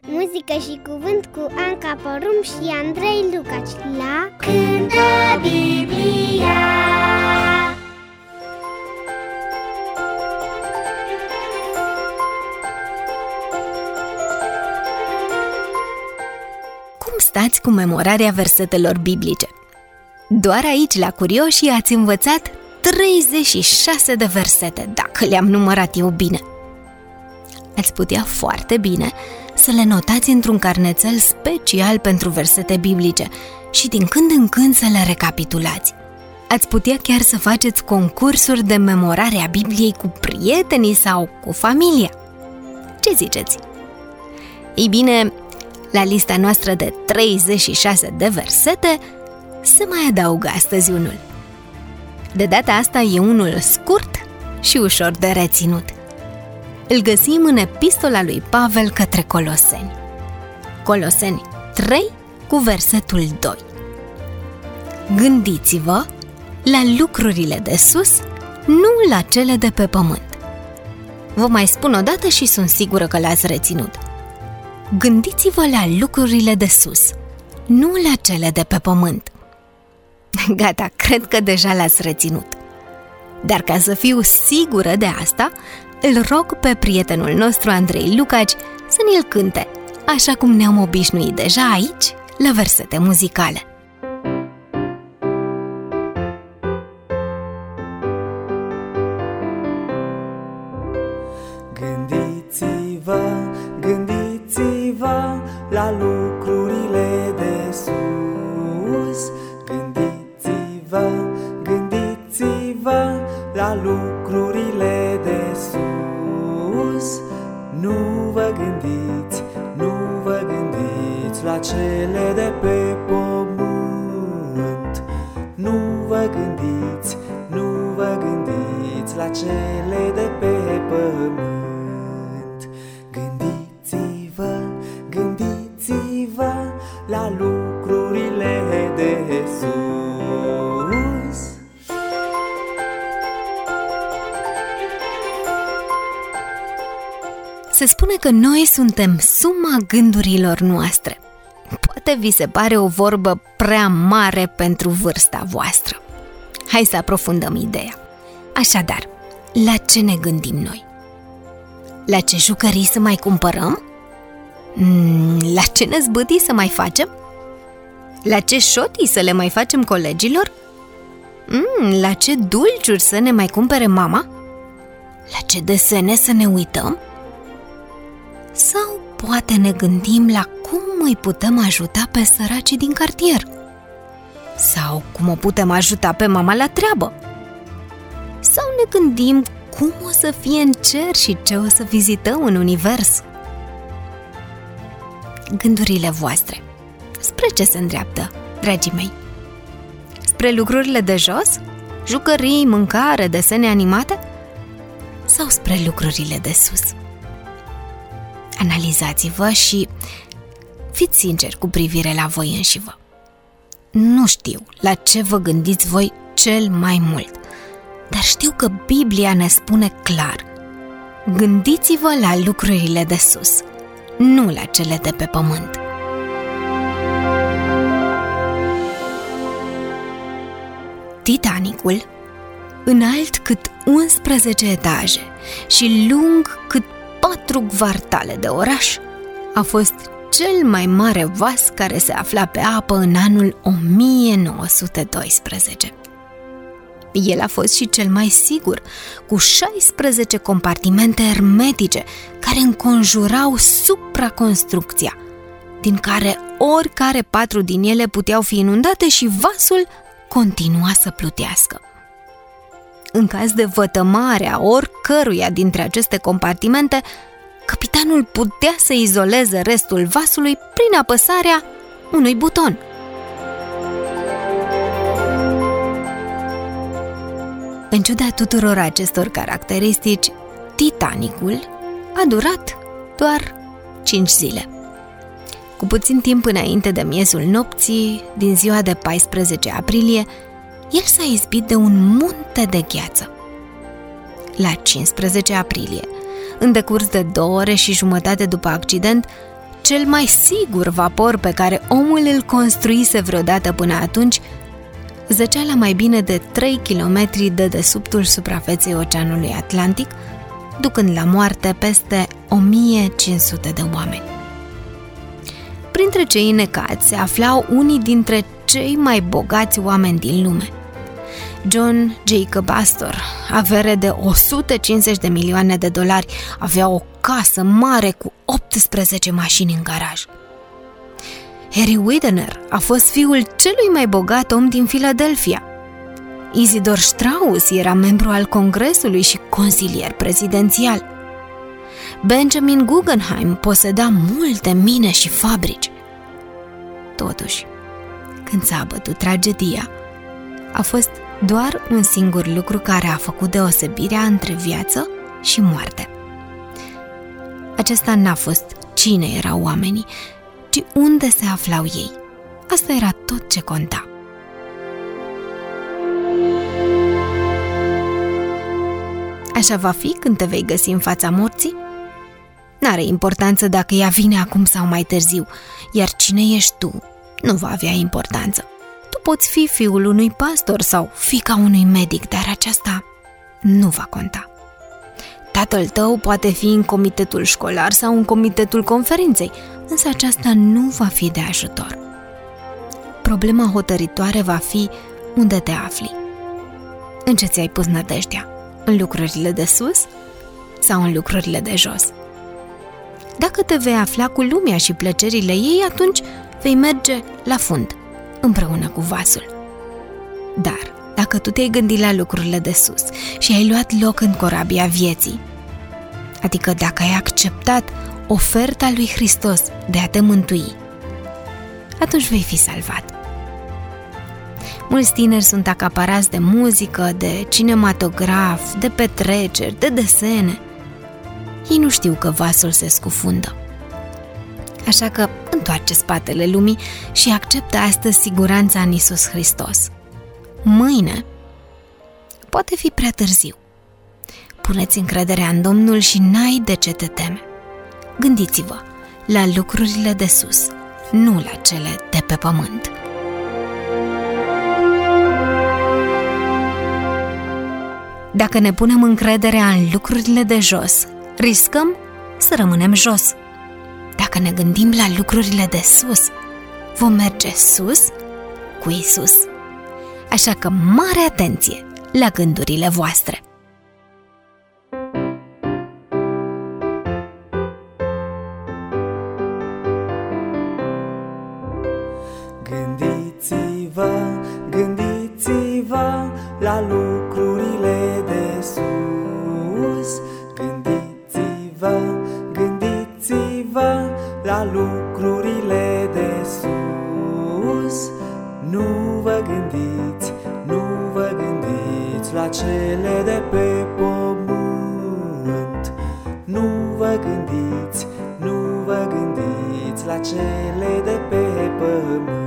Muzică și cuvânt cu Anca Porum și Andrei Lucaci la Cântă Biblia. Cum stați cu memorarea versetelor biblice? Doar aici, la Curioșii, ați învățat 36 de versete, dacă le-am numărat eu bine. Ați putea foarte bine să le notați într-un carnețel special pentru versete biblice și din când în când să le recapitulați. Ați putea chiar să faceți concursuri de memorare a Bibliei cu prietenii sau cu familia. Ce ziceți? Ei bine, la lista noastră de 36 de versete se mai adaugă astăzi unul. De data asta e unul scurt și ușor de reținut. Îl găsim în epistola lui Pavel către Coloseni. Coloseni 3 cu versetul 2. Gândiți-vă la lucrurile de sus, nu la cele de pe pământ. Vă mai spun o dată și sunt sigură că l-ați reținut. Gândiți-vă la lucrurile de sus, nu la cele de pe pământ. Gata, cred că deja l-ați reținut. Dar ca să fiu sigură de asta, îl rog pe prietenul nostru Andrei Lucaci să ne-l cânte, așa cum ne-am obișnuit deja aici, la versete muzicale. Gândiți-vă, gândiți-vă la lucrurile de sus. Gândiți-vă, gândiți-vă la lucrurile de sus. Nu vă gândiți, nu vă gândiți la cele de pe pământ. Nu vă gândiți, nu vă gândiți la cele de pe pământ. Gândiți-vă, gândiți-vă la lucrurile de sus. Se spune că noi suntem suma gândurilor noastre. Poate vi se pare o vorbă prea mare pentru vârsta voastră. Hai să aprofundăm ideea. Așadar, la ce ne gândim noi? La ce jucării să mai cumpărăm? La ce năzbâtii să mai facem? La ce șotii să le mai facem colegilor? La ce dulciuri să ne mai cumpere mama? La ce desene să ne uităm? Sau poate ne gândim la cum îi putem ajuta pe săracii din cartier? Sau cum o putem ajuta pe mama la treabă? Sau ne gândim cum o să fie în cer și ce o să vizităm în univers? Gândurile voastre, spre ce se îndreaptă, dragii mei? Spre lucrurile de jos? Jucării, mâncare, desene animate? Sau spre lucrurile de sus? Analizați-vă și fiți sinceri cu privire la voi înșivă. Nu știu la ce vă gândiți voi cel mai mult, dar știu că Biblia ne spune clar: gândiți-vă la lucrurile de sus, nu la cele de pe pământ. Titanicul, înalt cât 11 etaje și lung cât 4 kvartale de oraș, a fost cel mai mare vas care se afla pe apă în anul 1912. El a fost și cel mai sigur, cu 16 compartimente hermetice care înconjurau supraconstrucția, din care oricare 4 din ele puteau fi inundate și vasul continua să plutească. În caz de vătămare a oricăruia dintre aceste compartimente, capitanul putea să izoleze restul vasului prin apăsarea unui buton. În ciuda tuturor acestor caracteristici, Titanicul a durat doar 5 zile. Cu puțin timp înainte de miezul nopții, din ziua de 14 aprilie, el s-a izbit de un munte de gheață. La 15 aprilie, în decurs de 2 ore și jumătate după accident, cel mai sigur vapor pe care omul îl construise vreodată până atunci, zăcea la mai bine de 3 km de desubtul suprafeței Oceanului Atlantic, ducând la moarte peste 1500 de oameni. Printre cei necați se aflau unii dintre cei mai bogați oameni din lume. John Jacob Astor, avere de 150 de milioane de dolari, avea o casă mare cu 18 mașini în garaj. Harry Widener a fost fiul celui mai bogat om din Philadelphia. Isidor Strauss era membru al Congresului și consilier prezidențial. Benjamin Guggenheim poseda multe mine și fabrici. Totuși, când s-a abătut tragedia, a fost doar un singur lucru care a făcut deosebirea între viață și moarte. Acesta n-a fost cine erau oamenii, ci unde se aflau ei. Asta era tot ce conta. Așa va fi când te vei găsi în fața morții? N-are importanță dacă ea vine acum sau mai târziu, iar cine ești tu nu va avea importanță. Tu poți fi fiul unui pastor sau fiica unui medic, dar aceasta nu va conta. Tatăl tău poate fi în comitetul școlar sau în comitetul conferinței, însă aceasta nu va fi de ajutor. Problema hotăritoare va fi unde te afli. În ce ți-ai pus nădejdea? În lucrurile de sus sau în lucrurile de jos? Dacă te vei afla cu lumea și plăcerile ei, atunci vei merge la fund, împreună cu vasul. Dar dacă tu te-ai gândit la lucrurile de sus și ai luat loc în corabia vieții, adică dacă ai acceptat oferta lui Hristos de a te mântui, atunci vei fi salvat. Mulți tineri sunt acaparați de muzică, de cinematograf, de petreceri, de desene. Ei nu știu că vasul se scufundă. Așa că întoarce spatele lumii și acceptă astăzi siguranța în Iisus Hristos. Mâine poate fi prea târziu. Puneți încrederea în Domnul și n-ai de ce te teme. Gândiți-vă la lucrurile de sus, nu la cele de pe pământ. Dacă ne punem încrederea în lucrurile de jos, riscăm să rămânem jos. Dacă ne gândim la lucrurile de sus, vom merge sus cu Isus. Așa că mare atenție la gândurile voastre! Gândiți-vă, gândiți-vă la lucrurile de sus. Gândiți-vă, gândiți-vă la lucrurile de sus. Nu vă gândiți, nu vă gândiți la cele de pe pământ. Nu vă gândiți, nu vă gândiți la cele de pe pământ.